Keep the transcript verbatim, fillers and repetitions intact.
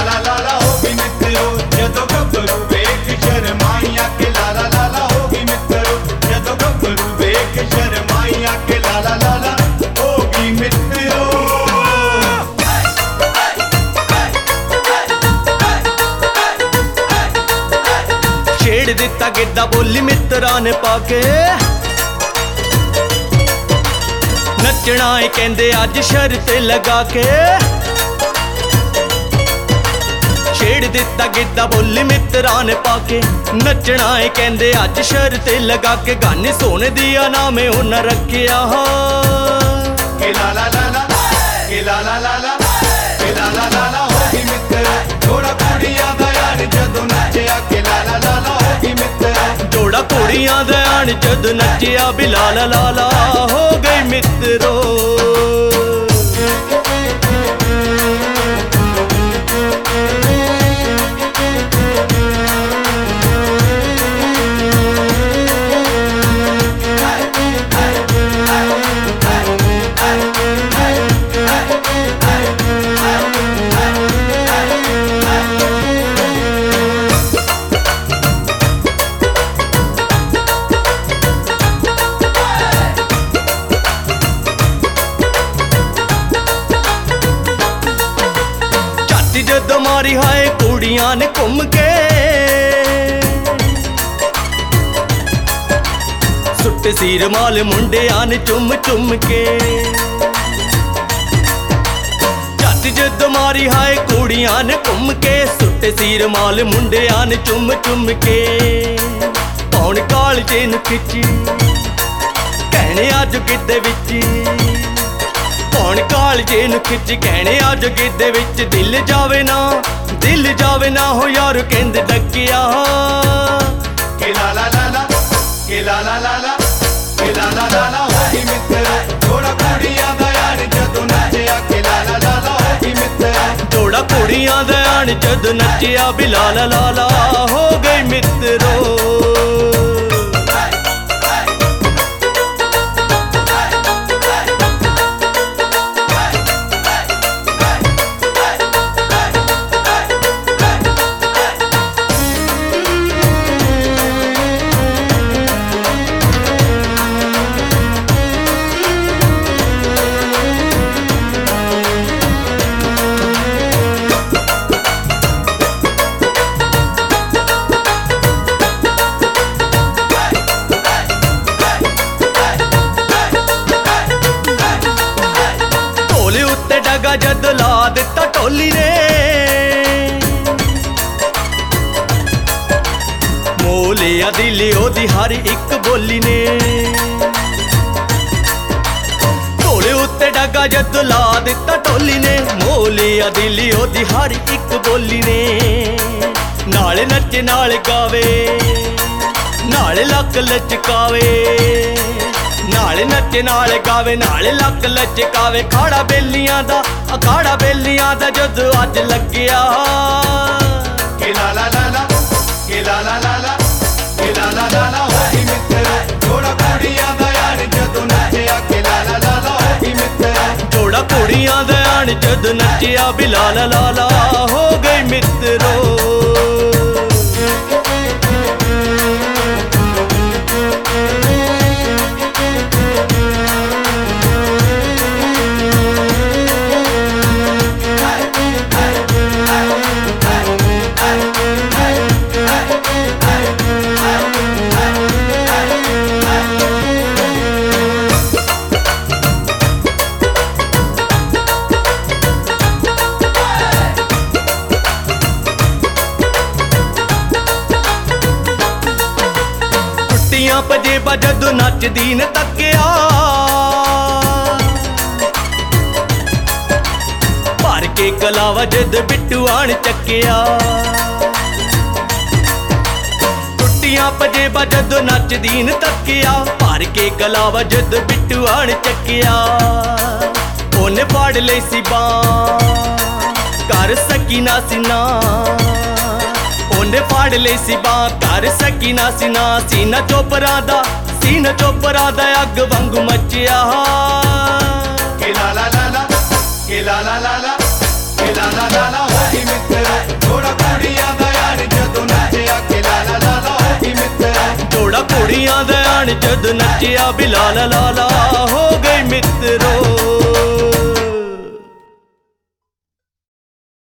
लाला लाला होगी मित्रो जदों गभरू वेख शरमाइया के लाला लाला होगी मित्रो जदों गभरू वेख शरमाइया के लाला लाला होगी मित्रो। छेड़ दिता गिद्दा बोली मित्रा ने पाके नचना है कहंदे अज शर्त लगा के। छेड़ दिता गिद्दा बोली मित्रा ने पाके नचना है कहंदे अज शर्त लगा के। गाने सोने दिया नाम उन्हें रखिया के लाला लाला के लाला लाला के लाला लाला होगी मित्रा जोड़ा कुड़ियां दा यार जदों नचिया के लाला लाला होगी मित्रा जोड़ा कुड़ियां दा यार जदों नचिया भी लाला लाला हो गई मित्रो। जदों मारी हाय कुड़ियां ने घूम के सुट्टे सीर माल मुंडियां ने चुम चुम के। झट जदों मारी हाय कुड़ियां ने घूम के सुट्टे सीर माल मुंडियां ने चुम चुम के। पौन काल चेन खिची कहने अज गिद्दे विच पौन काल जेन खिच कहने अज गिद्दे विच दिल जावे ना दिल जावे ना हो यार कहंदे डकिया के लाला लाला के लाला लाला के लाला लाला होगी मित्रा जोड़ा कुड़ियां दा यार जदों नचिया के लाला लाला होगी मित्रा जोड़ा कुड़ियां दा यार जदों नचिया भी लाला लाला हो गई मित्रो। जद ला दिता टोली ने मोलिया दिली ओदी हर एक बोली ने। ढोले उत्ते डगा जद ला दिता टोली ने मोलिया दिली ओदी हर एक बोली ने। नाले नचे नाले गावे नाले लक लचकावे नाले नचे नाले गावे नाले लक लचकावे। खाड़ा बेलियां दा अखाड़ा बेलियां दा जद अज लग्या के लाला लाला के लाला लाला के लाला लाला होगी मित्रा जोड़ा कुड़ियां दा यार जदों नचिया के लाला लाला होगी मित्रा जोड़ा कुड़ियां दा यार जदों नचिया भी लाला लाला हो गई मित्रो। पजेबा जदों नचदी ने तकिया भर के कलावा जद बिट्टू आण चकिया। टुटियां पजेबा जदों नचदी ने तकिया भर के कलावा जद बिट्टू आण चकिया। ओने फाड़ लई सी बां कर सकी ना सीना ओने फाड़ ले सी बां कर सकी ना सीना। सीना चोपरा दा सीना चोपरा दा अग वांगू मचिया के लाला लाला के लाला लाला के ਕੇ ਲਾਲਾ ਲਾਲਾ ਹੋ ਗਈ ਮਿੱਤਰੋ ਜੋੜਾ ਕੁੜੀਆਂ ਦਾ ਯਾਰ ਜਦੋਂ ਨੱਚਿਆ ਕੇ ਲਾਲਾ ਲਾਲਾ ਹੋ ਗਈ ਮਿੱਤਰੋ ਜੋੜਾ ਕੁੜੀਆਂ ਦਾ ਆਣ ਜਦ ਨੱਚਿਆ ਵੀ ਲਾਲਾ ਲਾਲਾ